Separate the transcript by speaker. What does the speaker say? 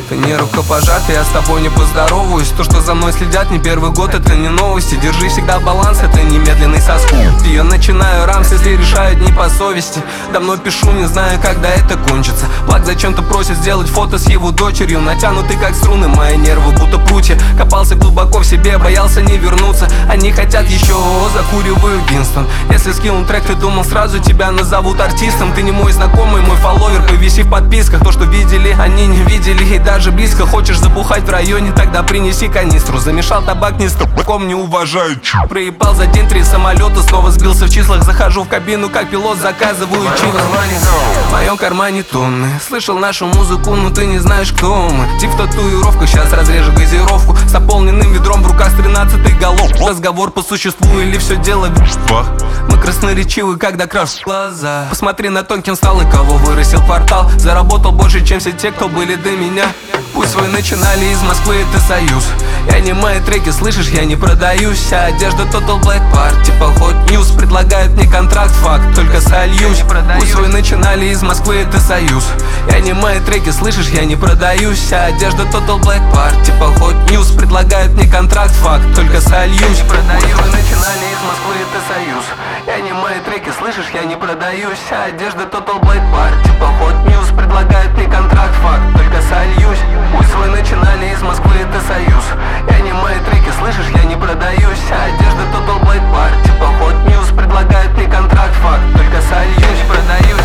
Speaker 1: Ты не рукопожатый, я с тобой не поздороваюсь. То, что за мной следят не первый год, это не новости. Держи всегда баланс, это немедленный соскуп. Я начинаю рамс, если решают не по совести. Давно пишу, не знаю, когда это кончится. Плак зачем-то просит сделать фото с его дочерью. Натянутый как струны, мои нервы будто прутья. Копался глубоко в себе, боялся не вернуться. Они хотят еще, закуриваю Винстон. Если скинул трек, ты думал сразу тебя назовут артистом. Ты не мой знакомый, мой фолловер, повиси в подписках. То, что видели, они не видели и даже близко. Хочешь забухать в районе, тогда принеси канистру. Замешал табак, не стопком, не уважают. Проебал за день 3 самолета, снова сбился в числах. Захожу в кабину, как пилот, заказываю чипы. В моем кармане тонны. Слышал нашу музыку, но ты не знаешь, кто мы. Тип в татуировках, сейчас разрежу газировку. С наполненным ведром в руках с 13-й голов. Разговор по существу или все дело в бах. Мы красноречивы, когда краш в глаза. Посмотри на тонким стал и кого вырастил квартал. Заработал больше, чем все те, кто были до меня. Пусть вы начинали из Москвы, это союз. Я не мои треки, слышишь, я не продаюсь. А одежда Total Black Part, типа Hot News. Предлагают мне контракт, факт, только сольюсь. Пусть вы начинали из Москвы, это союз. Я не мои треки, слышишь, я не продаюсь. А одежда Total Black Part, типа Hot News. Предлагают мне контракт, факт, только сольюсь. Пусть вы начинали из Москвы, это союз. Я не мои треки, слышишь, я не продаюсь. А одежда Total Black Part, типа Hot News. Предлагают мне контракт, факт, только сольюсь. Пусть вы начинали из Москвы, это союз. Я не мои треки, слышишь, я не продаюсь. А одежда Total Black Part, типа Hot News. Предлагают мне контракт, факт, только сольюсь. Продаюсь.